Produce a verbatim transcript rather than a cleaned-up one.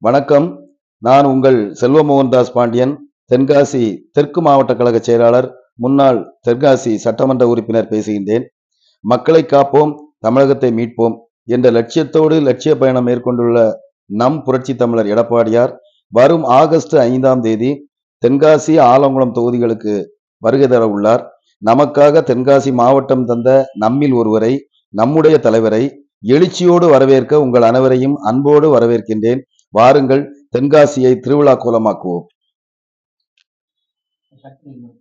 வணக்கம். நான் உங்கள் செல்வமோகன்தாஸ் பாண்டியன், தென்காசி தெற்கு மாவட்ட கழக செயலாளர், முன்னாள் தென்காசி சட்டமன்ற உறுப்பினர் பேசுகின்றேன். மக்களை காப்போம், தமிழகத்தை மீட்போம் என்ற லட்சியத்தோடு லட்சிய பயணம் மேற்கொண்டுள்ள நம் புரட்சி தமிழர் எடப்பாடியார் வரும் ஆகஸ்ட் ஐந்தாம் தேதி தென்காசி, ஆலங்குளம் தொகுதிகளுக்கு வருகை தர உள்ளார். நமக்காக தென்காசி மாவட்டம் தந்த நம்மில் ஒருவரை, நம்முடைய தலைவரை எழுச்சியோடு வரவேற்க உங்கள் அனைவரையும் அன்போடு வரவேற்கின்றேன். வாருங்கள், தென்காசியை திருவிழா கோலமாக்குவோம்.